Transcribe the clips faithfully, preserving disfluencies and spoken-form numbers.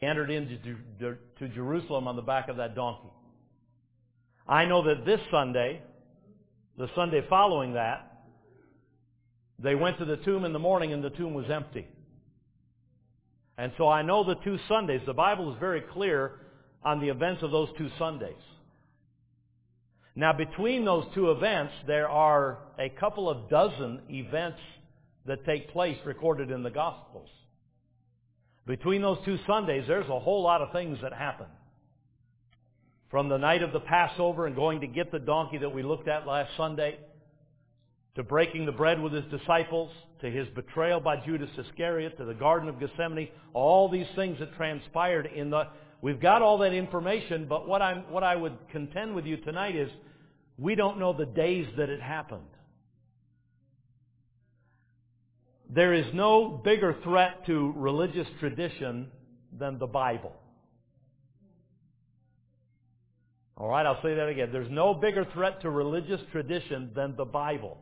entered into to Jerusalem on the back of that donkey. I know that this Sunday, the Sunday following that, they went to the tomb in the morning and the tomb was empty. And so I know the two Sundays. The Bible is very clear on the events of those two Sundays. Now, between those two events, there are a couple of dozen events that take place recorded in the Gospels. Between those two Sundays, there's a whole lot of things that happen. From the night of the Passover and going to get the donkey that we looked at last Sunday, to breaking the bread with His disciples, to His betrayal by Judas Iscariot, to the Garden of Gethsemane, all these things that transpired in the... We've got all that information, but what I'm what I would contend with you tonight is we don't know the days that it happened. There is no bigger threat to religious tradition than the Bible. All right, I'll say that again. There's no bigger threat to religious tradition than the Bible.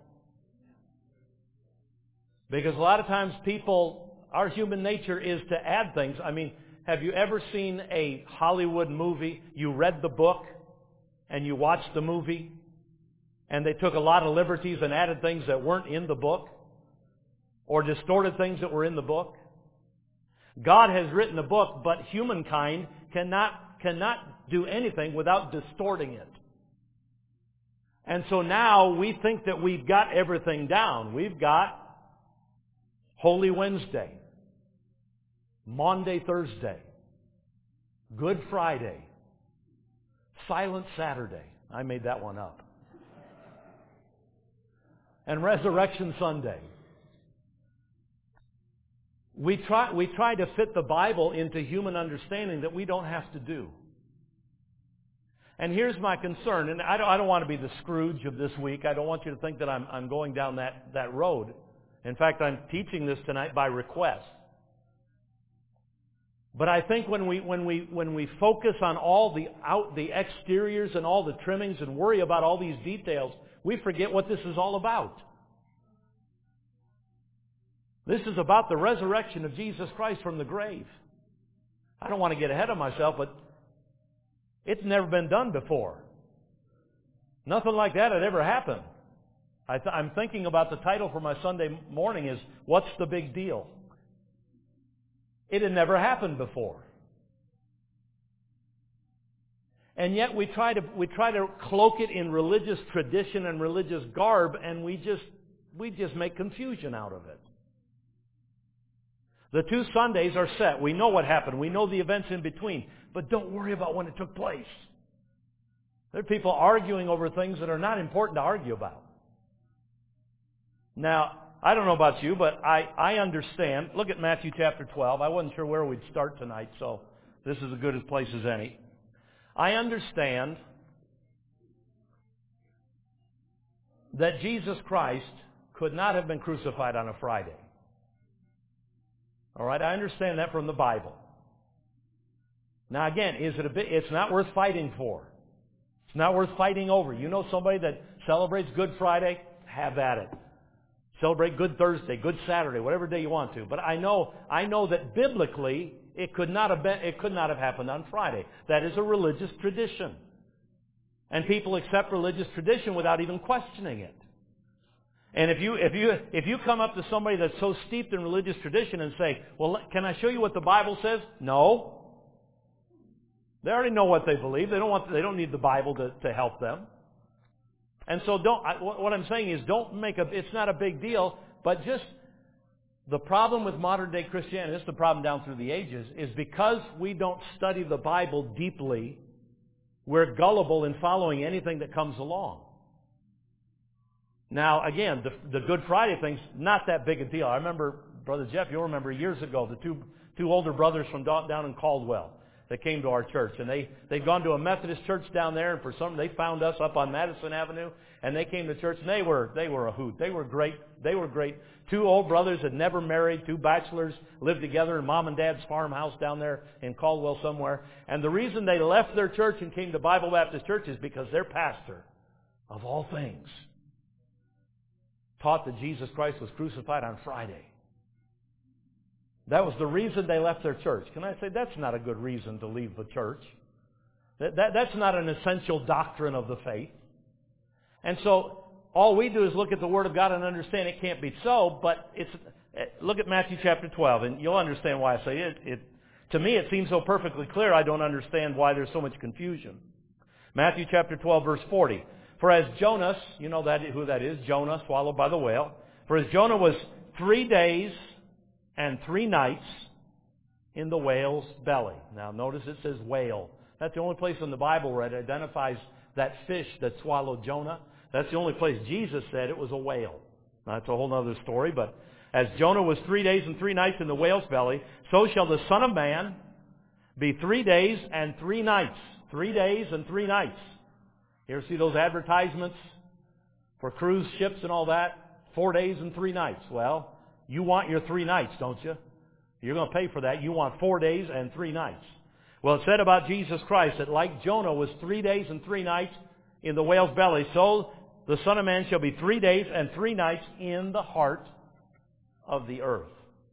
Because a lot of times people, our human nature is to add things. I mean, have you ever seen a Hollywood movie? You read the book and you watched the movie and they took a lot of liberties and added things that weren't in the book or distorted things that were in the book? God has written a book, but humankind cannot, cannot do anything without distorting it. And so now we think that we've got everything down. We've got Holy Wednesday, Maundy Thursday, Good Friday, Silent Saturday. I made that one up. And Resurrection Sunday. We try, we try to fit the Bible into human understanding that we don't have to do. And here's my concern, and I don't, I don't want to be the Scrooge of this week. I don't want you to think that I'm, I'm going down that, that road. In fact, I'm teaching this tonight by request. But I think when we when we when we focus on all the out the exteriors and all the trimmings and worry about all these details, we forget what this is all about. This is about the resurrection of Jesus Christ from the grave. I don't want to get ahead of myself, but it's never been done before. Nothing like that had ever happened. I th- I'm thinking about the title for my Sunday morning is, What's the Big Deal? It had never happened before. And yet we try to we try to cloak it in religious tradition and religious garb, and we just we just make confusion out of it. The two Sundays are set. We know what happened. We know the events in between. But don't worry about when it took place. There are people arguing over things that are not important to argue about. Now, I don't know about you, but I, I understand. Look at Matthew chapter twelve. I wasn't sure where we'd start tonight, so this is as good a place as any. I understand that Jesus Christ could not have been crucified on a Friday. All right, I understand that from the Bible. Now again, is it a bit, it's not worth fighting for. It's not worth fighting over. You know somebody that celebrates Good Friday? Have at it. Celebrate Good Thursday, Good Saturday, whatever day you want to. But I know, I know that biblically it could not have been, it could not have happened on Friday. That is a religious tradition. And people accept religious tradition without even questioning it. And if you, if you, if you come up to somebody that's so steeped in religious tradition and say, well, can I show you what the Bible says? No. They already know what they believe. They don't want, they don't need the Bible to, to help them. And so don't, I, what I'm saying is don't make a, it's not a big deal, but just the problem with modern day Christianity, this is the problem down through the ages, is because we don't study the Bible deeply, we're gullible in following anything that comes along. Now, again, the, the Good Friday thing's not that big a deal. I remember, Brother Jeff, you'll remember years ago, the two, two older brothers from down in Caldwell that came to our church. And they, they'd gone to a Methodist church down there, and for some, they found us up on Madison Avenue, and they came to church, and they were, they were a hoot. They were great. They were great. Two old brothers had never married, two bachelors, lived together in Mom and Dad's farmhouse down there in Caldwell somewhere. And the reason they left their church and came to Bible Baptist Church is because their pastor, of all things, taught that Jesus Christ was crucified on Friday. That was the reason they left their church. Can I say that's not a good reason to leave the church? That, that, that's not an essential doctrine of the faith. And so all we do is look at the Word of God and understand it can't be so, but it's look at Matthew chapter twelve, and you'll understand why I say it. it to me, it seems so perfectly clear, I don't understand why there's so much confusion. Matthew chapter twelve, verse forty. For as Jonas, you know that who that is, Jonah swallowed by the whale. For as Jonah was three days and three nights in the whale's belly. Now notice it says whale. That's the only place in the Bible where it identifies that fish that swallowed Jonah. That's the only place Jesus said it was a whale. Now, that's a whole other story, but as Jonah was three days and three nights in the whale's belly, so shall the Son of Man be three days and three nights. Three days and three nights. You ever see those advertisements for cruise ships and all that? Four days and three nights. Well, you want your three nights, don't you? You're going to pay for that. You want four days and three nights. Well, it said about Jesus Christ that like Jonah was three days and three nights in the whale's belly, so the Son of Man shall be three days and three nights in the heart of the earth.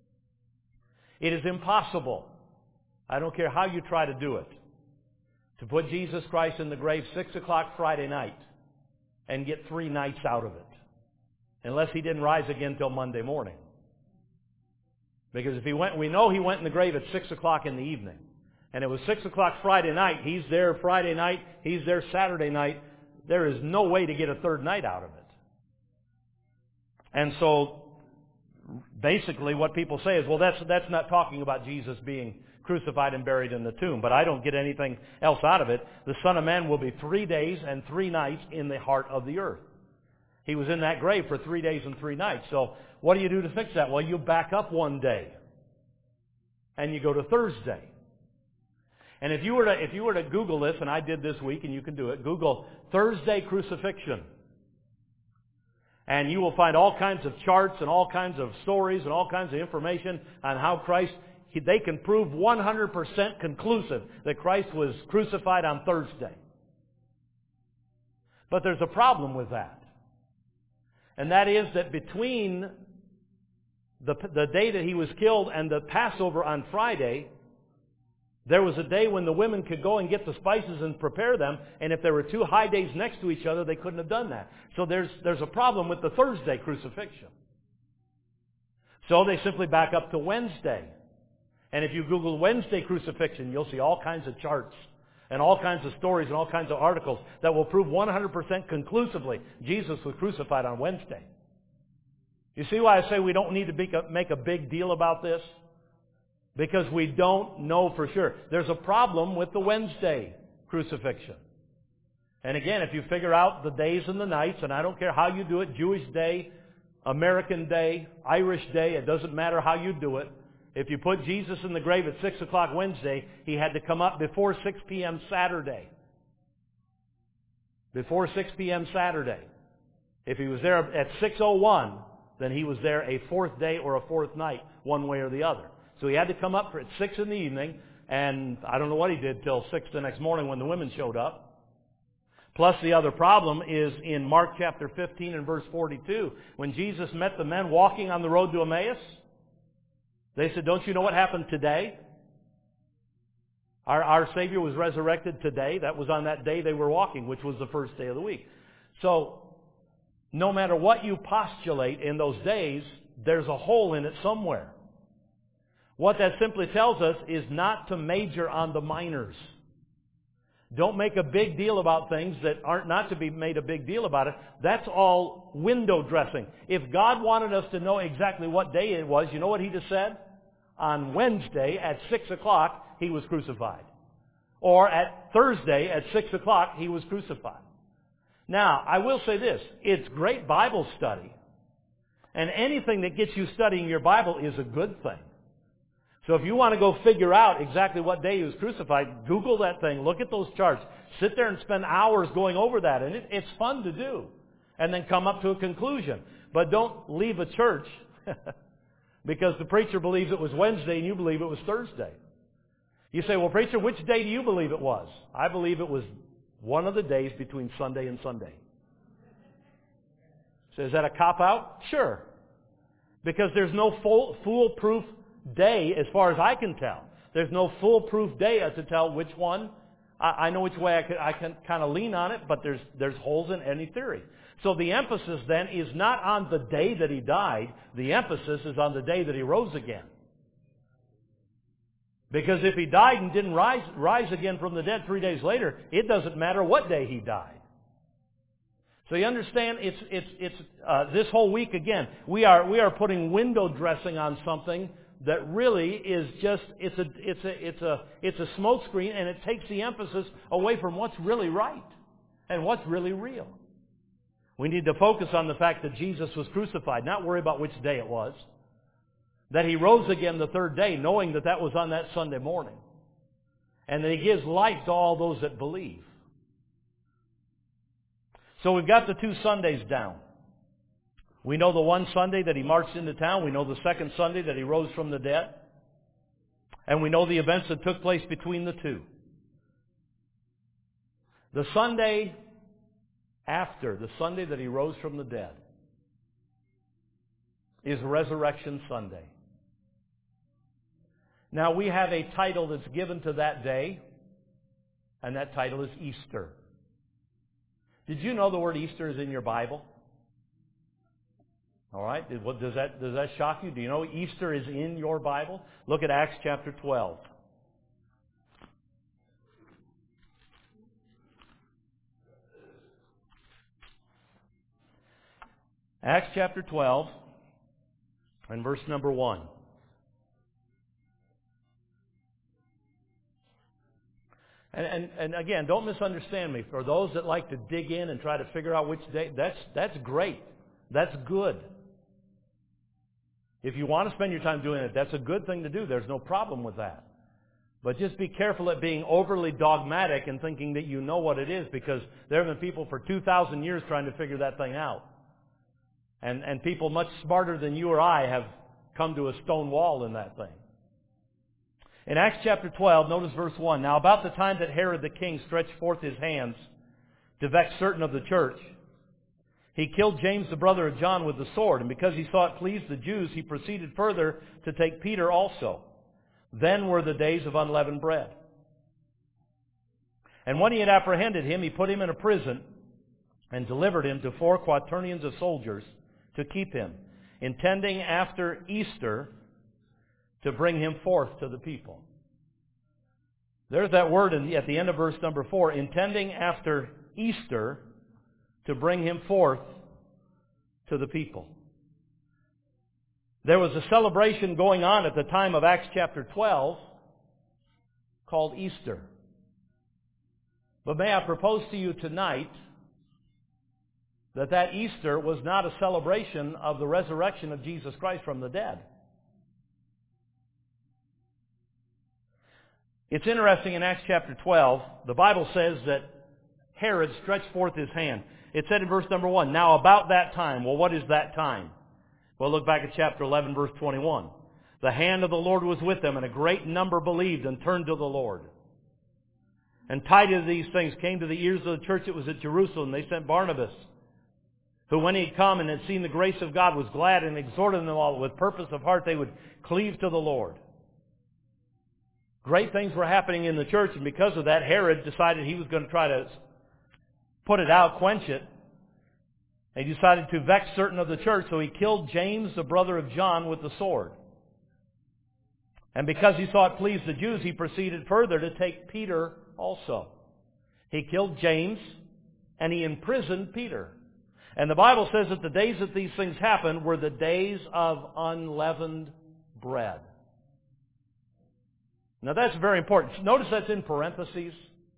It is impossible, I don't care how you try to do it, to put Jesus Christ in the grave six o'clock Friday night and get three nights out of it, unless He didn't rise again till Monday morning. Because if He went, we know He went in the grave at six o'clock in the evening. And it was six o'clock Friday night. He's there Friday night. He's there Saturday night. There is no way to get a third night out of it. And so, basically what people say is, well, that's, that's not talking about Jesus being crucified and buried in the tomb. But I don't get anything else out of it. The Son of Man will be three days and three nights in the heart of the earth. He was in that grave for three days and three nights. So what do you do to fix that? Well, you back up one day. And you go to Thursday. And if you were to, if you were to Google this, and I did this week, and you can do it, Google Thursday crucifixion. And you will find all kinds of charts and all kinds of stories and all kinds of information on how Christ, they can prove one hundred percent conclusive that Christ was crucified on Thursday. But there's a problem with that. And that is that between the, the day that He was killed and the Passover on Friday, there was a day when the women could go and get the spices and prepare them, and if there were two high days next to each other, they couldn't have done that. So there's, there's a problem with the Thursday crucifixion. So they simply back up to Wednesday. And if you Google Wednesday crucifixion, you'll see all kinds of charts and all kinds of stories and all kinds of articles that will prove one hundred percent conclusively Jesus was crucified on Wednesday. You see why I say we don't need to make a, make a big deal about this? Because we don't know for sure. There's a problem with the Wednesday crucifixion. And again, if you figure out the days and the nights, and I don't care how you do it, Jewish day, American day, Irish day, it doesn't matter how you do it. If you put Jesus in the grave at six o'clock Wednesday, He had to come up before six p.m. Saturday. Before six p.m. Saturday. If He was there at six oh one, then He was there a fourth day or a fourth night, one way or the other. So He had to come up for at six in the evening, and I don't know what He did till six the next morning when the women showed up. Plus the other problem is in Mark chapter fifteen and verse forty-two, when Jesus met the men walking on the road to Emmaus, they said, don't you know what happened today? Our, our Savior was resurrected today. That was on that day they were walking, which was the first day of the week. So, no matter what you postulate in those days, there's a hole in it somewhere. What that simply tells us is not to major on the minors. Don't make a big deal about things that aren't not to be made a big deal about it. That's all window dressing. If God wanted us to know exactly what day it was, you know what He just said? On Wednesday at six o'clock, He was crucified. Or at Thursday at six o'clock, He was crucified. Now, I will say this. It's great Bible study. And anything that gets you studying your Bible is a good thing. So if you want to go figure out exactly what day He was crucified, Google that thing, look at those charts, sit there and spend hours going over that, and it, it's fun to do. And then come up to a conclusion. But don't leave a church because the preacher believes it was Wednesday and you believe it was Thursday. You say, well, preacher, which day do you believe it was? I believe it was one of the days between Sunday and Sunday. So is that a cop-out? Sure. Because there's no full, foolproof day as far as I can tell. There's no foolproof data to tell which one. I, I know which way I can, I can kind of lean on it, but there's, there's holes in any theory. So the emphasis then is not on the day that he died. The emphasis is on the day that he rose again. Because if he died and didn't rise, rise again from the dead three days later, it doesn't matter what day he died. So you understand, it's, it's, it's, uh, this whole week again, we are, we are putting window dressing on something that really is just, it's a, it's a, it's a, it's a smoke screen, and it takes the emphasis away from what's really right and what's really real. We need to focus on the fact that Jesus was crucified, not worry about which day it was. That He rose again the third day, knowing that that was on that Sunday morning. And that He gives life to all those that believe. So we've got the two Sundays down. We know the one Sunday that He marched into town. We know the second Sunday that He rose from the dead. And we know the events that took place between the two. The Sunday after, the Sunday that He rose from the dead, is Resurrection Sunday. Now we have a title that's given to that day, and that title is Easter. Did you know the word Easter is in your Bible? All right. Does that, does that shock you? Do you know Easter is in your Bible? Look at Acts chapter twelve. Acts chapter twelve and verse number one. And, and, and again, don't misunderstand me. For those that like to dig in and try to figure out which day, that's, that's great. That's good. If you want to spend your time doing it, that's a good thing to do. There's no problem with that. But just be careful at being overly dogmatic and thinking that you know what it is, because there have been people for two thousand years trying to figure that thing out. And, and people much smarter than you or I have come to a stone wall in that thing. In Acts chapter twelve, notice verse one. Now about the time that Herod the king stretched forth his hands to vex certain of the church, he killed James the brother of John with the sword. And because he saw it pleased the Jews, he proceeded further to take Peter also. Then were the days of unleavened bread. And when he had apprehended him, he put him in a prison and delivered him to four quaternions of soldiers to keep him, intending after Easter to bring him forth to the people. There's that word in the, at the end of verse number four, intending after Easter to bring him forth to the people. There was a celebration going on at the time of Acts chapter twelve called Easter. But may I propose to you tonight that that Easter was not a celebration of the resurrection of Jesus Christ from the dead. It's interesting in Acts chapter twelve, the Bible says that Herod stretched forth his hand. It said in verse number one, now about that time. Well, what is that time? Well, look back at chapter eleven, verse twenty-one. The hand of the Lord was with them, and a great number believed and turned to the Lord. And tidings of these things came to the ears of the church that was at Jerusalem. They sent Barnabas, who when he had come and had seen the grace of God was glad and exhorted them all with purpose of heart they would cleave to the Lord. Great things were happening in the church, and because of that, Herod decided he was going to try to put it out, quench it. He decided to vex certain of the church, so he killed James, the brother of John, with the sword. And because he saw it pleased the Jews, he proceeded further to take Peter also. He killed James, and he imprisoned Peter. And the Bible says that the days that these things happened were the days of unleavened bread. Now that's very important. Notice that's in parentheses.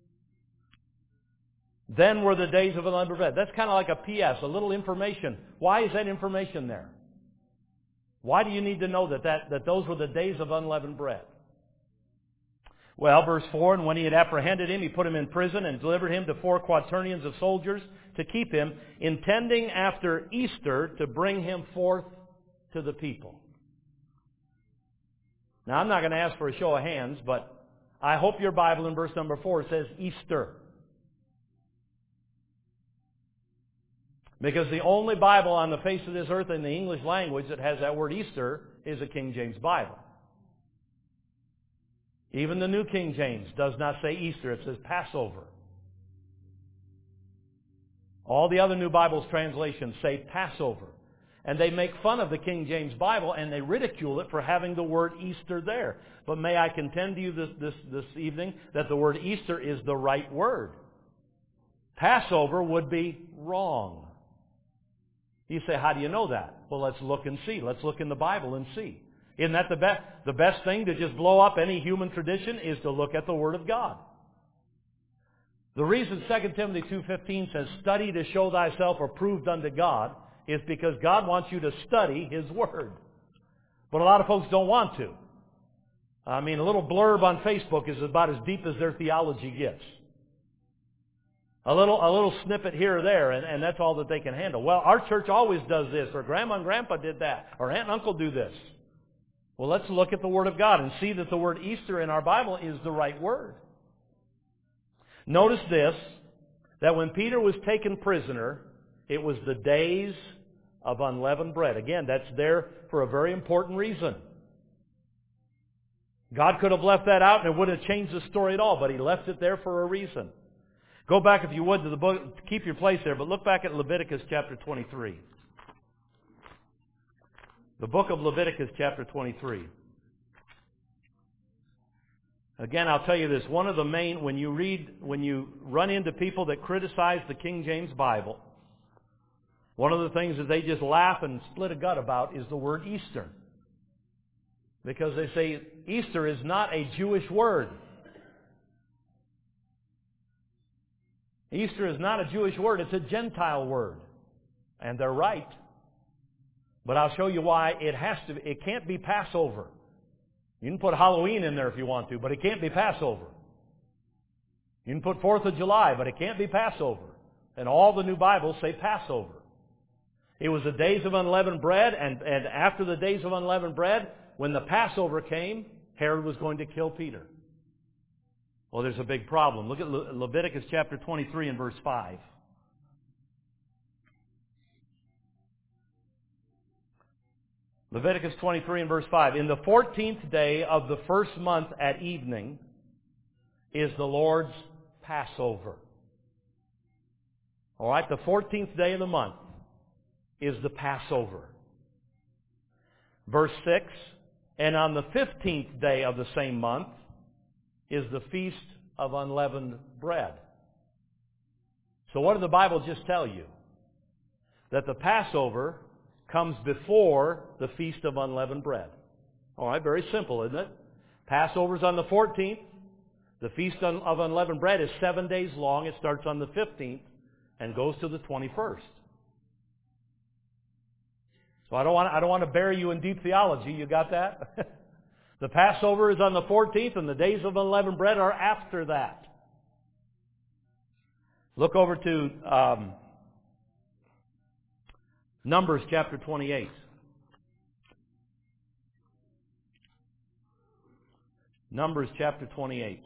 Then were the days of unleavened bread. That's kind of like a P S, a little information. Why is that information there? Why do you need to know that, that, that those were the days of unleavened bread? Well, verse four, and when he had apprehended him, he put him in prison and delivered him to four quaternions of soldiers to keep him, intending after Easter to bring him forth to the people. Now, I'm not going to ask for a show of hands, but I hope your Bible in verse number four says Easter. Because the only Bible on the face of this earth in the English language that has that word Easter is a King James Bible. Even the New King James does not say Easter. It says Passover. All the other New Bible's translations say Passover. And they make fun of the King James Bible and they ridicule it for having the word Easter there. But may I contend to you this, this, this evening that the word Easter is the right word. Passover would be wrong. You say, how do you know that? Well, let's look and see. Let's look in the Bible and see. Isn't that the best? The best thing to just blow up any human tradition is to look at the Word of God. The reason Second Timothy two fifteen says, study to show thyself approved unto God, is because God wants you to study His Word. But a lot of folks don't want to. I mean, a little blurb on Facebook is about as deep as their theology gets. A little, a little snippet here or there, and, and that's all that they can handle. Well, our church always does this, or Grandma and Grandpa did that, or Aunt and Uncle do this. Well, let's look at the Word of God and see that the word Easter in our Bible is the right word. Notice this, that when Peter was taken prisoner, it was the days of unleavened bread. Again, that's there for a very important reason. God could have left that out and it wouldn't have changed the story at all, but He left it there for a reason. Go back, if you would, to the book, keep your place there, but look back at Leviticus chapter twenty-three. The book of Leviticus chapter twenty-three. Again, I'll tell you this, one of the main, when you read, when you run into people that criticize the King James Bible, one of the things that they just laugh and split a gut about is the word Easter. Because they say Easter is not a Jewish word. Easter is not a Jewish word, it's a Gentile word. And they're right. But I'll show you why it has to, it can't be Passover. You can put Halloween in there if you want to, but it can't be Passover. You can put fourth of July, but it can't be Passover. And all the new Bibles say Passover. It was the days of unleavened bread, and, and after the days of unleavened bread, when the Passover came, Herod was going to kill Peter. Well, there's a big problem. Look at Le- Leviticus chapter twenty-three and verse five. Leviticus twenty-three and verse five. In the fourteenth day of the first month at evening is the Lord's Passover. All right, the fourteenth day of the month is the Passover. Verse six. And on the fifteenth day of the same month is the Feast of Unleavened Bread. So what did the Bible just tell you? That the Passover comes before the Feast of Unleavened Bread. All right, very simple, isn't it? Passover's on the fourteenth. The Feast of Unleavened Bread is seven days long. It starts on the fifteenth and goes to the twenty-first. So I don't want, I don't want to bury you in deep theology. You got that? The Passover is on the fourteenth, and the days of unleavened bread are after that. Look over to um, Numbers chapter twenty-eight. Numbers chapter twenty-eight.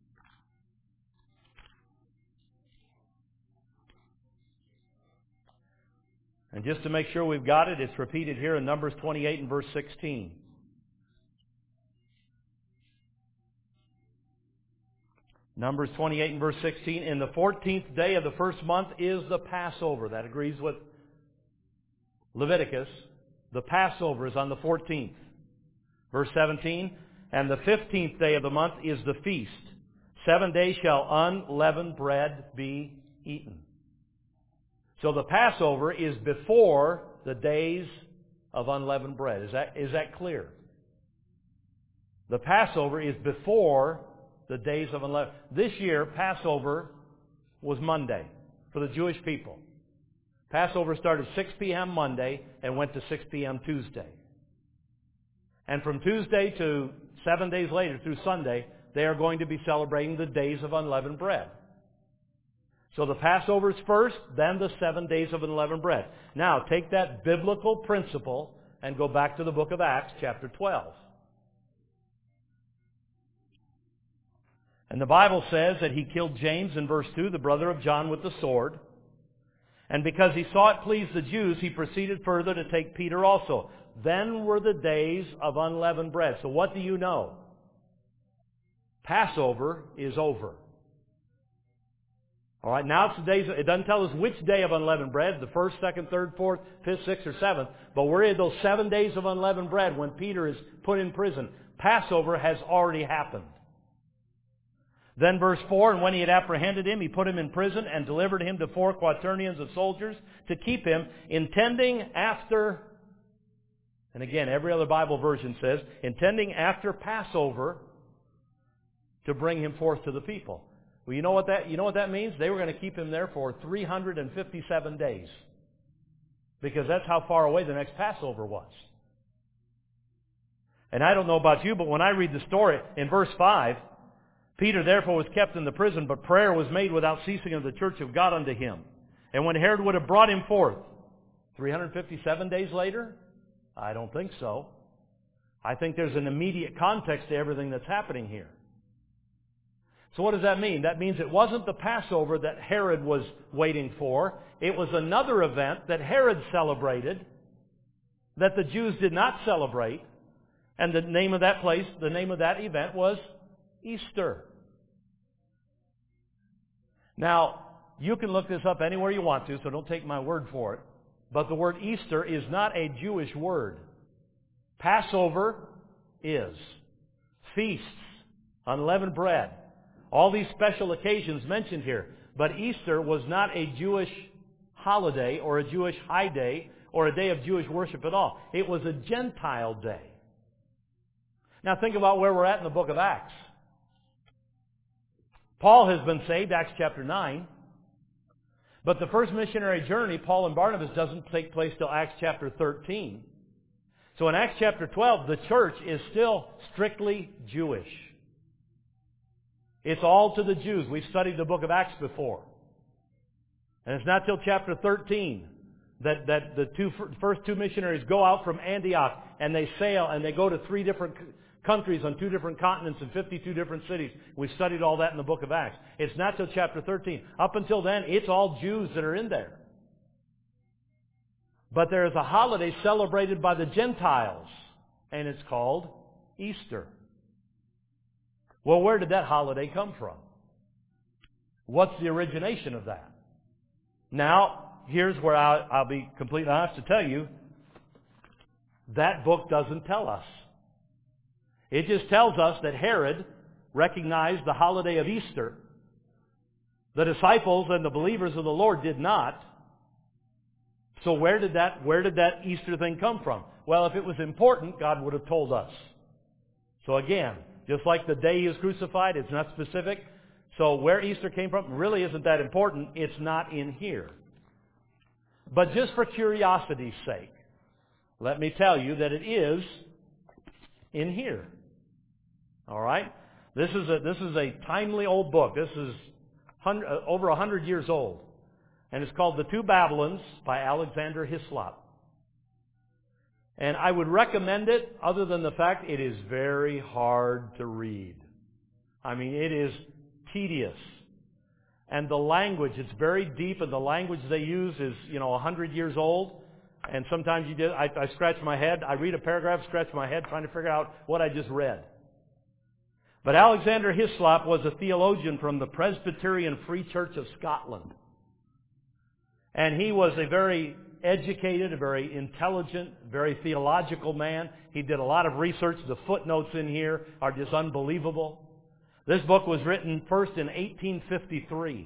And just to make sure we've got it, it's repeated here in Numbers twenty-eight and verse sixteen. Numbers twenty-eight and verse sixteen. In the fourteenth day of the first month is the Passover. That agrees with Leviticus. The Passover is on the fourteenth. Verse seventeen. And the fifteenth day of the month is the feast. Seven days shall unleavened bread be eaten. So the Passover is before the days of unleavened bread. Is that, is that clear? The Passover is before the days of unleavened. This year, Passover was Monday for the Jewish people. Passover started six p.m. Monday and went to six p.m. Tuesday. And from Tuesday to seven days later through Sunday, they are going to be celebrating the days of unleavened bread. So the Passover is first, then the seven days of unleavened bread. Now, take that biblical principle and go back to the book of Acts, chapter twelve. And the Bible says that he killed James, in verse two, the brother of John, with the sword. And because he saw it pleased the Jews, he proceeded further to take Peter also. Then were the days of unleavened bread. So what do you know? Passover is over. All right, now it's the days, it doesn't tell us which day of unleavened bread, the first, second, third, fourth, fifth, sixth, or seventh, but we're in those seven days of unleavened bread when Peter is put in prison. Passover has already happened. Then verse four, and when he had apprehended him, he put him in prison and delivered him to four quaternions of soldiers to keep him, intending after, and again, every other Bible version says, intending after Passover to bring him forth to the people. Well, you know what that, you know what that means? They were going to keep him there for three hundred fifty-seven days. Because that's how far away the next Passover was. And I don't know about you, but when I read the story in verse five, Peter therefore was kept in the prison, but prayer was made without ceasing of the church of God unto him. And when Herod would have brought him forth, three hundred fifty-seven days later? I don't think so. I think there's an immediate context to everything that's happening here. So what does that mean? That means it wasn't the Passover that Herod was waiting for. It was another event that Herod celebrated that the Jews did not celebrate. And the name of that place, the name of that event was Easter. Now, you can look this up anywhere you want to, so don't take my word for it. But the word Easter is not a Jewish word. Passover is. Feasts, unleavened bread, all these special occasions mentioned here. But Easter was not a Jewish holiday or a Jewish high day or a day of Jewish worship at all. It was a Gentile day. Now think about where we're at in the book of Acts. Paul has been saved, Acts chapter nine. But the first missionary journey, Paul and Barnabas, doesn't take place till Acts chapter thirteen. So in Acts chapter twelve, the church is still strictly Jewish. It's all to the Jews. We've studied the book of Acts before. And it's not till chapter thirteen that, that the two, first two missionaries go out from Antioch and they sail and they go to three different countries on two different continents and fifty-two different cities. We've studied all that in the book of Acts. It's not till chapter thirteen. Up until then, it's all Jews that are in there. But there is a holiday celebrated by the Gentiles, and it's called Easter. Well, where did that holiday come from? What's the origination of that? Now, here's where I'll, I'll be completely honest to tell you, that book doesn't tell us. It just tells us that Herod recognized the holiday of Easter. The disciples and the believers of the Lord did not. So where did that, where did that Easter thing come from? Well, if it was important, God would have told us. So again, just like the day He was crucified, it's not specific. So where Easter came from really isn't that important. It's not in here. But just for curiosity's sake, let me tell you that it is in here. All right? This is a, this is a timely old book. This is hundred, uh, over a hundred years old. And it's called The Two Babylons by Alexander Hislop. And I would recommend it other than the fact it is very hard to read. I mean, it is tedious. And the language, it's very deep, and the language they use is, you know, a hundred years old. And sometimes you just, I, I scratch my head. I read a paragraph, scratch my head, trying to figure out what I just read. But Alexander Hislop was a theologian from the Presbyterian Free Church of Scotland. And he was a very educated, a very intelligent, very theological man. He did a lot of research. The footnotes in here are just unbelievable. This book was written first in eighteen fifty-three.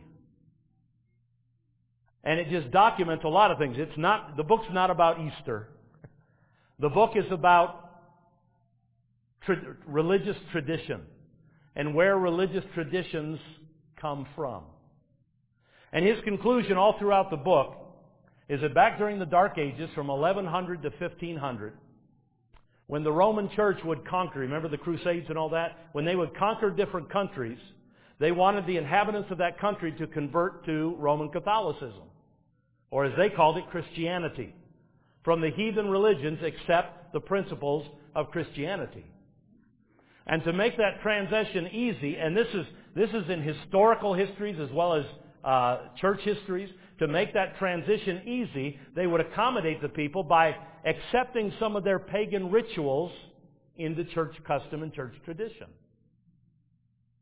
And it just documents a lot of things. It's not, the book's not about Easter. The book is about tra- religious tradition and where religious traditions come from. And his conclusion all throughout the book is that back during the Dark Ages, from eleven hundred to fifteen hundred, when the Roman Church would conquer, remember the Crusades and all that? When they would conquer different countries, they wanted the inhabitants of that country to convert to Roman Catholicism, or as they called it, Christianity, from the heathen religions accept the principles of Christianity. And to make that transition easy, and this is this is in historical histories as well as uh, church histories, to make that transition easy, they would accommodate the people by accepting some of their pagan rituals into church custom and church tradition.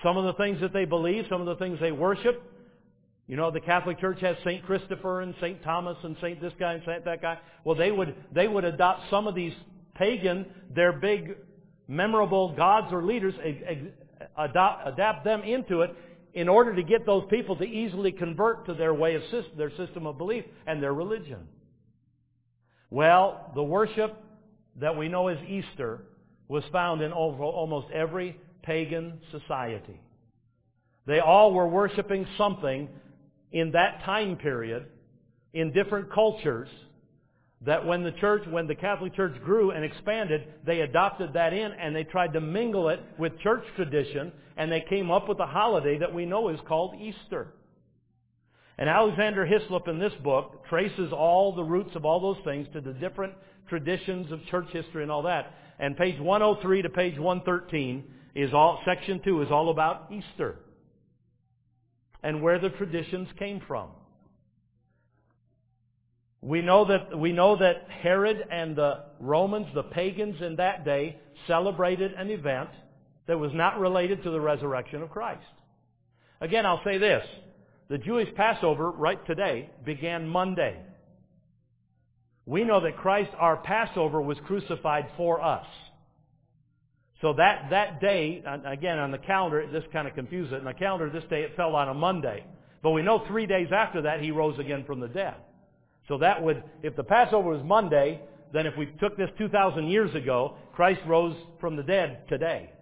some of the things that they believe, some of the things they worship. You know, the Catholic Church has Saint Christopher and Saint Thomas and Saint this guy and Saint that guy. Well, they would they would adopt some of these pagan, their big, memorable gods or leaders, adopt, adapt them into it in order to get those people to easily convert to their way of system, their system of belief and their religion. Well, the worship that we know as Easter was found in over almost every pagan society. They all were worshiping something in that time period, in different cultures, that when the church, when the Catholic Church grew and expanded, they adopted that in and they tried to mingle it with church tradition, and they came up with a holiday that we know is called Easter. And Alexander Hislop in this book traces all the roots of all those things to the different traditions of church history and all that. And page one oh three to page one thirteen is all, section two is all about Easter and where the traditions came from. We know that we know that Herod and the Romans, the pagans in that day, celebrated an event that was not related to the resurrection of Christ. Again, I'll say this. The Jewish Passover, right today, began Monday. We know that Christ, our Passover, was crucified for us. So that, that day, again, on the calendar, this kind of confuses it. On the calendar this day, it fell on a Monday. But we know three days after that, He rose again from the dead. So that would, if the Passover was Monday, then if we took this two thousand years ago, Christ rose from the dead today.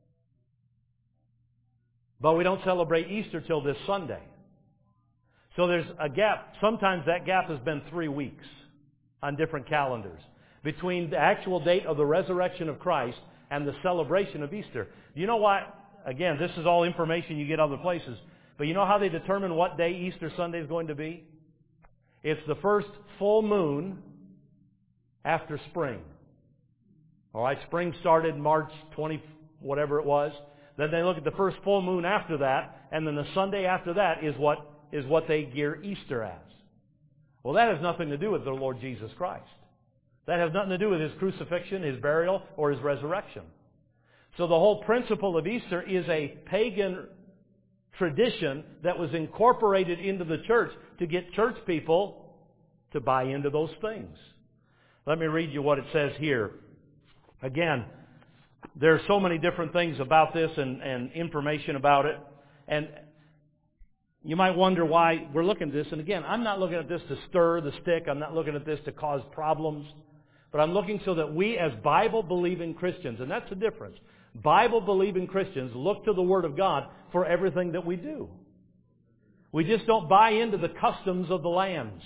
But we don't celebrate Easter till this Sunday. So there's a gap. Sometimes that gap has been three weeks on different calendars between the actual date of the resurrection of Christ and the celebration of Easter. Do you know why? Again, this is all information you get other places. But you know how they determine what day Easter Sunday is going to be? It's the first full moon after spring. All right, spring started March twentieth, whatever it was. Then they look at the first full moon after that, and then the Sunday after that is what is what they gear Easter as. Well, that has nothing to do with the Lord Jesus Christ. That has nothing to do with His crucifixion, His burial, or His resurrection. So the whole principle of Easter is a pagan tradition that was incorporated into the church to get church people to buy into those things. Let me read you what it says here. Again, there are so many different things about this and, and information about it. And you might wonder why we're looking at this. And again, I'm not looking at this to stir the stick. I'm not looking at this to cause problems. But I'm looking so that we as Bible-believing Christians, and that's the difference, Bible-believing Christians look to the Word of God for everything that we do. We just don't buy into the customs of the lands.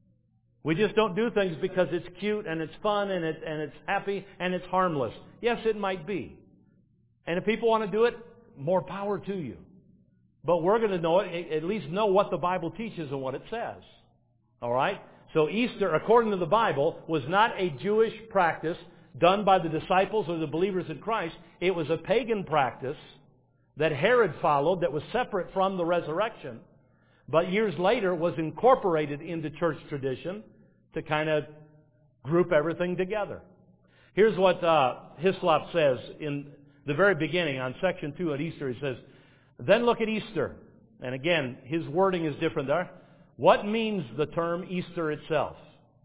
We just don't do things because it's cute and it's fun and, it, and it's happy and it's harmless. Yes, it might be. And if people want to do it, more power to you. But we're going to know it, at least know what the Bible teaches and what it says. All right? So Easter, according to the Bible, was not a Jewish practice done by the disciples or the believers in Christ. It was a pagan practice that Herod followed that was separate from the resurrection, but years later was incorporated into church tradition to kind of group everything together. Here's what uh, Hislop says in the very beginning on section two at Easter. He says, then look at Easter. And again, his wording is different there. What means the term Easter itself?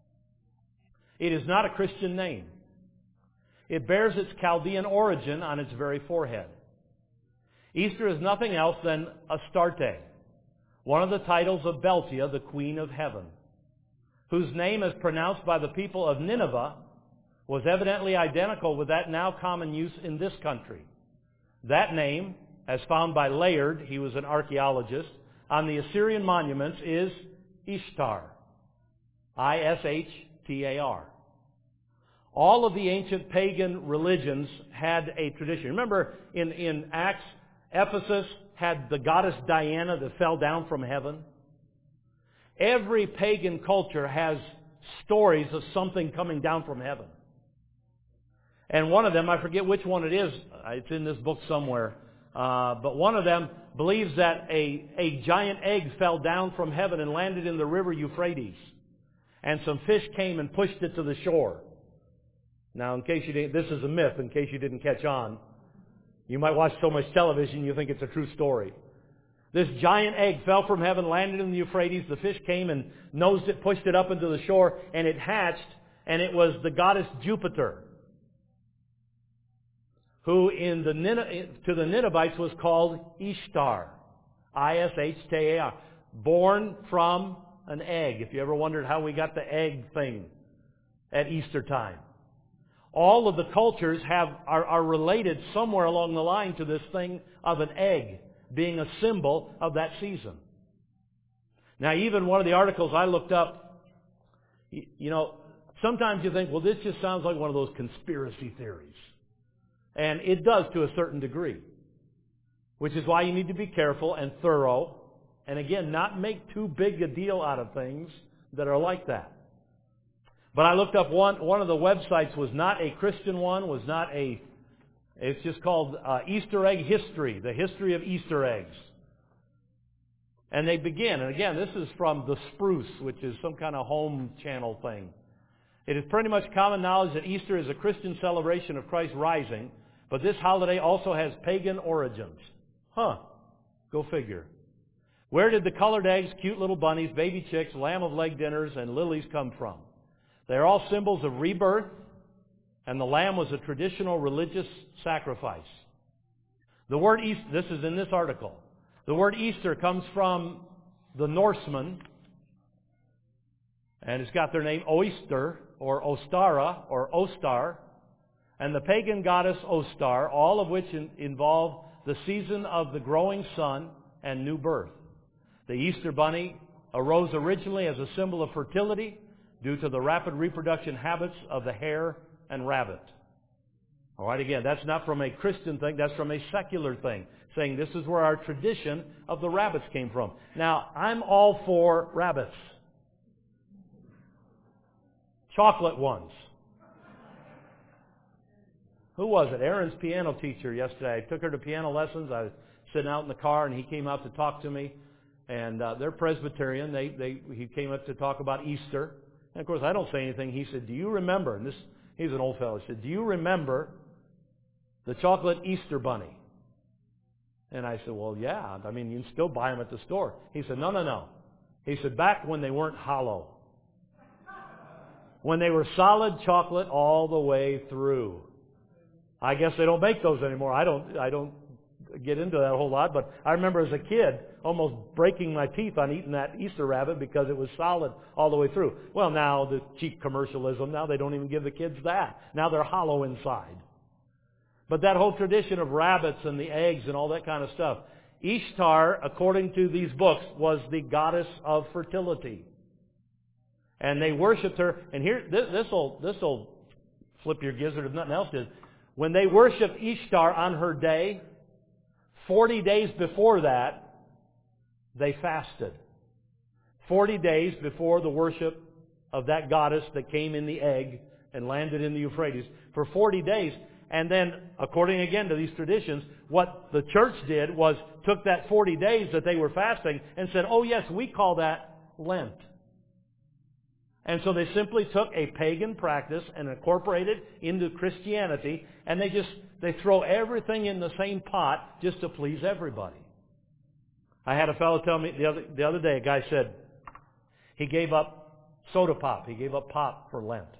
It is not a Christian name. It bears its Chaldean origin on its very forehead. Easter is nothing else than Astarte, one of the titles of Beltia, the Queen of Heaven, whose name as pronounced by the people of Nineveh was evidently identical with that now common use in this country. That name, as found by Layard, he was an archaeologist, on the Assyrian monuments is Ishtar, I S H T A R. All of the ancient pagan religions had a tradition. Remember in, in Acts, Ephesus had the goddess Diana that fell down from heaven. Every pagan culture has stories of something coming down from heaven. And one of them, I forget which one it is, it's in this book somewhere, uh, but one of them believes that a, a giant egg fell down from heaven and landed in the river Euphrates. And some fish came and pushed it to the shore. Now, in case you didn't, this is a myth, in case you didn't catch on. You might watch so much television you think it's a true story. This giant egg fell from heaven, landed in the Euphrates. The fish came and nosed it, pushed it up into the shore, and it hatched, and it was the goddess Jupiter, who in the to the Ninevites was called Ishtar, I S H T A R, born from an egg. If you ever wondered how we got the egg thing at Easter time. All of the cultures have are, are related somewhere along the line to this thing of an egg being a symbol of that season. Now, even one of the articles I looked up, you know, sometimes you think, well, this just sounds like one of those conspiracy theories. And it does to a certain degree. Which is why you need to be careful and thorough. And again, not make too big a deal out of things that are like that. But I looked up one, one of the websites was not a Christian one, was not a, it's just called uh, Easter Egg History, the history of Easter eggs. And they begin, and again, this is from The Spruce, which is some kind of home channel thing. It is pretty much common knowledge that Easter is a Christian celebration of Christ's rising, but this holiday also has pagan origins. Huh. Go figure. Where did the colored eggs, cute little bunnies, baby chicks, lamb of leg dinners, and lilies come from? They are all symbols of rebirth, and the lamb was a traditional religious sacrifice. The word Easter, this is in this article, the word Easter comes from the Norsemen, and it's got their name Oyster, or Ostara, or Ostar, and the pagan goddess Ostar, all of which in, involve the season of the growing sun and new birth. The Easter bunny arose originally as a symbol of fertility due to the rapid reproduction habits of the hare and rabbit. All right, again, that's not from a Christian thing, that's from a secular thing, saying this is where our tradition of the rabbits came from. Now, I'm all for rabbits. Chocolate ones. Who was it? Aaron's piano teacher yesterday. I took her to piano lessons. I was sitting out in the car, and he came out to talk to me. And uh, they're Presbyterian. They, they, he came up to talk about Easter. And of course, I don't say anything. He said, do you remember, and this, he's an old fellow, he said, do you remember the chocolate Easter bunny? And I said, well, yeah. I mean, you can still buy them at the store. He said, no, no, no. He said, back when they weren't hollow. When they were solid chocolate all the way through. I guess they don't make those anymore. I don't, I don't get into that a whole lot, but I remember as a kid almost breaking my teeth on eating that Easter rabbit because it was solid all the way through. Well, now the cheap commercialism, now they don't even give the kids that. Now they're hollow inside. But that whole tradition of rabbits and the eggs and all that kind of stuff, Ishtar, according to these books, was the goddess of fertility. And they worshipped her, and here, this will this will flip your gizzard if nothing else did. When they worshipped Ishtar on her day, forty days before that, they fasted. Forty days before the worship of that goddess that came in the egg and landed in the Euphrates. For forty days. And then, according again to these traditions, what the church did was took that forty days that they were fasting and said, oh yes, we call that Lent. And so they simply took a pagan practice and incorporated it into Christianity, and they just, they throw everything in the same pot just to please everybody. I had a fellow tell me the other, the other day, a guy said he gave up soda pop. He gave up pop for Lent.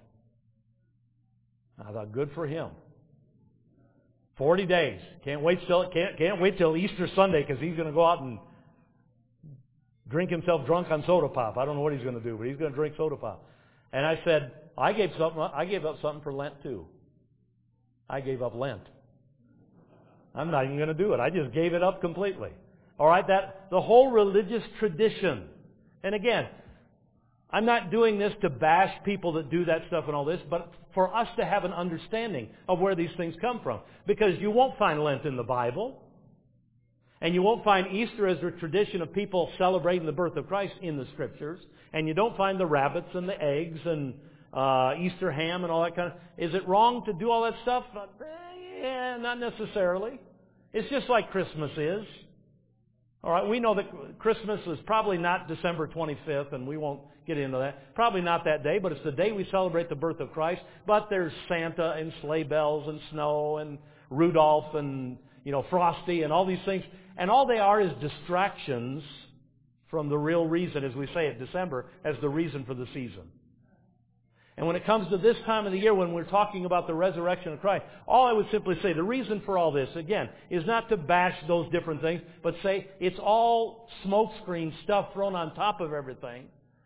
I thought, good for him. Forty days. Can't wait till can't can't wait till Easter Sunday because he's going to go out and drink himself drunk on soda pop. I don't know what he's going to do, but he's going to drink soda pop. And I said, I gave something. I gave up something for Lent too. I gave up Lent. I'm not even going to do it. I just gave it up completely. All right, that the whole religious tradition. And again, I'm not doing this to bash people that do that stuff and all this, but for us to have an understanding of where these things come from. Because you won't find Lent in the Bible. And you won't find Easter as a tradition of people celebrating the birth of Christ in the Scriptures. And you don't find the rabbits and the eggs and uh, Easter ham and all that kind of... Is it wrong to do all that stuff? Uh, yeah, not necessarily. It's just like Christmas is. All right, we know that Christmas is probably not December twenty-fifth, and we won't get into that. Probably not that day, but it's the day we celebrate the birth of Christ. But there's Santa and sleigh bells and snow and Rudolph and you know, Frosty and all these things. And all they are is distractions from the real reason, as we say it, December, as the reason for the season. And when it comes to this time of the year when we're talking about the resurrection of Christ, all I would simply say, the reason for all this, again, is not to bash those different things, but say it's all smokescreen stuff thrown on top of everything.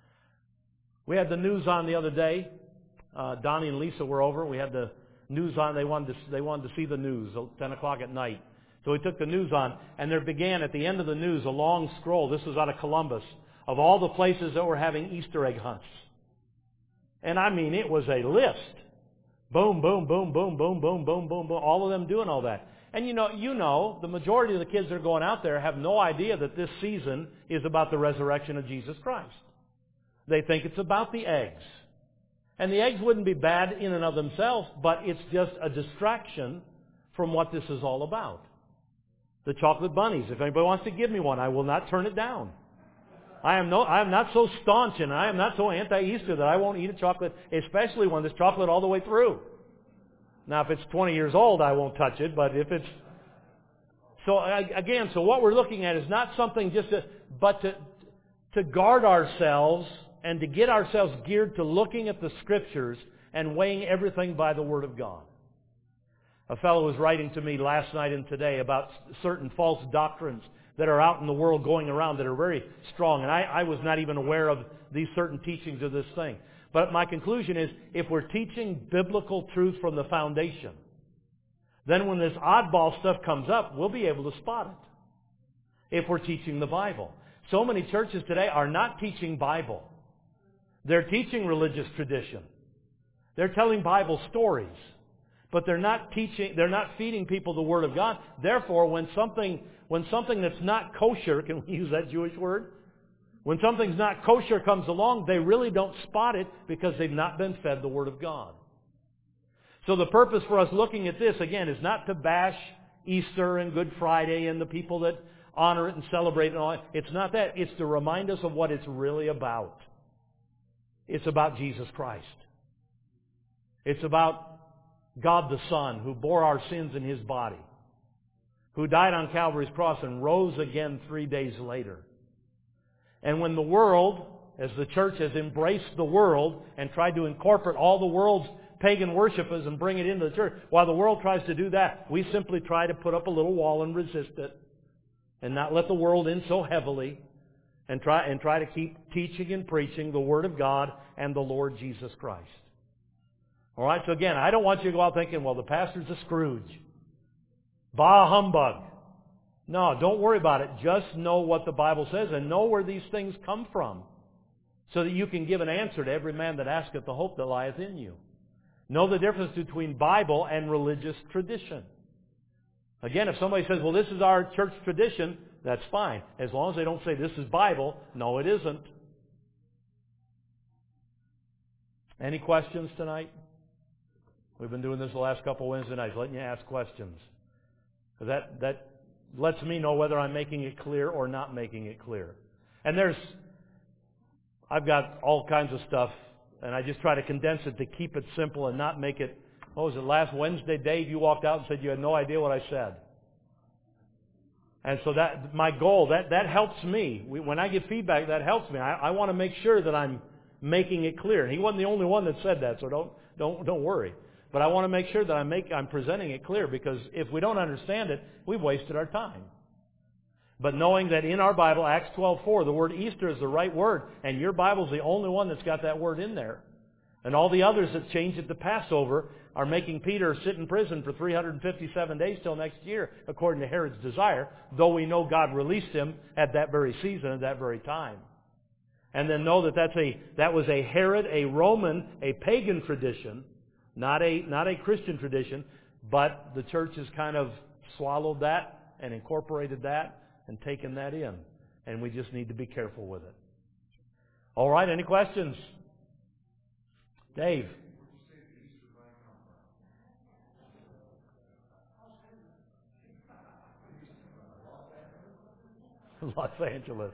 We had the news on the other day. Uh, Donnie and Lisa were over. We had the news on. They wanted to, they wanted to see the news at ten o'clock at night. So we took the news on, and there began at the end of the news a long scroll. This was out of Columbus, of all the places that were having Easter egg hunts. And I mean, it was a list. Boom, boom, boom, boom, boom, boom, boom, boom, boom. All of them doing all that. And you know, you know, the majority of the kids that are going out there have no idea that this season is about the resurrection of Jesus Christ. They think it's about the eggs. And the eggs wouldn't be bad in and of themselves, but it's just a distraction from what this is all about. The chocolate bunnies. If anybody wants to give me one, I will not turn it down. I am no, I am not so staunch and I am not so anti-Easter that I won't eat a chocolate, especially when there's chocolate all the way through. Now, if it's twenty years old, I won't touch it, but if it's... So, again, so what we're looking at is not something just to, but to, to guard ourselves and to get ourselves geared to looking at the Scriptures and weighing everything by the Word of God. A fellow was writing to me last night and today about certain false doctrines that are out in the world going around that are very strong. And I, I was not even aware of these certain teachings of this thing. But my conclusion is, if we're teaching biblical truth from the foundation, then when this oddball stuff comes up, we'll be able to spot it. If we're teaching the Bible. So many churches today are not teaching Bible. They're teaching religious tradition. They're telling Bible stories. But they're not teaching, they're not feeding people the Word of God. Therefore, when something, when something that's not kosher, can we use that Jewish word? When something's not kosher comes along, they really don't spot it because they've not been fed the Word of God. So the purpose for us looking at this, again, is not to bash Easter and Good Friday and the people that honor it and celebrate it and all that. It's not that. It's to remind us of what it's really about. It's about Jesus Christ. It's about God the Son, who bore our sins in His body, who died on Calvary's cross and rose again three days later. And when the world, as the church has embraced the world and tried to incorporate all the world's pagan worshipers and bring it into the church, while the world tries to do that, we simply try to put up a little wall and resist it and not let the world in so heavily and try, and try to keep teaching and preaching the Word of God and the Lord Jesus Christ. All right, so again, I don't want you to go out thinking, well, the pastor's a Scrooge. Bah humbug. No, don't worry about it. Just know what the Bible says and know where these things come from so that you can give an answer to every man that asketh the hope that lieth in you. Know the difference between Bible and religious tradition. Again, if somebody says, well, this is our church tradition, that's fine. As long as they don't say this is Bible. No, it isn't. Any questions tonight? We've been doing this the last couple of Wednesday nights, letting you ask questions. That, that lets me know whether I'm making it clear or not making it clear. And there's, I've got all kinds of stuff, and I just try to condense it to keep it simple and not make it, what was it, last Wednesday, Dave, you walked out and said you had no idea what I said. And so that, my goal, that, that helps me. When I get feedback, that helps me. I, I want to make sure that I'm making it clear. And he wasn't the only one that said that, so don't, don't, don't worry. But I want to make sure that I'm, make, I'm presenting it clear, because if we don't understand it, we've wasted our time. But knowing that in our Bible, Acts twelve four, the word Easter is the right word, and your Bible's the only one that's got that word in there. And all the others that change it to Passover are making Peter sit in prison for three hundred fifty-seven days till next year, according to Herod's desire, though we know God released him at that very season, at that very time. And then know that that's a, that was a Herod, a Roman, a pagan tradition, Not a, not a Christian tradition, but the church has kind of swallowed that and incorporated that and taken that in. And we just need to be careful with it. All right, any questions? Dave. Los Angeles.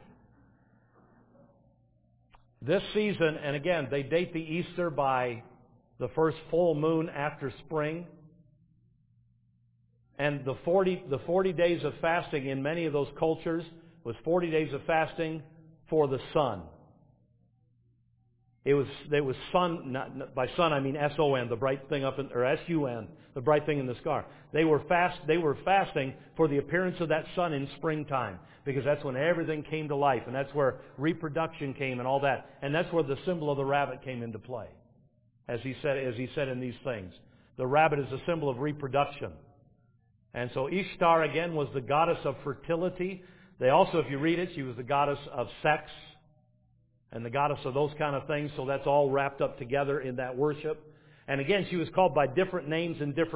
This season, and again, they date the Easter by the first full moon after spring. And the forty, the forty days of fasting in many of those cultures was forty days of fasting for the sun. It was, it was sun, not, by sun I mean S O N, the bright thing up in, or S U N, the bright thing in the sky. They were fast, they were fasting for the appearance of that sun in springtime, because that's when everything came to life, and that's where reproduction came and all that. And that's where the symbol of the rabbit came into play. As he said, as he said in these things. The rabbit is a symbol of reproduction. And so Ishtar again was the goddess of fertility. They also, if you read it, she was the goddess of sex and the goddess of those kind of things. So that's all wrapped up together in that worship. And again, she was called by different names in different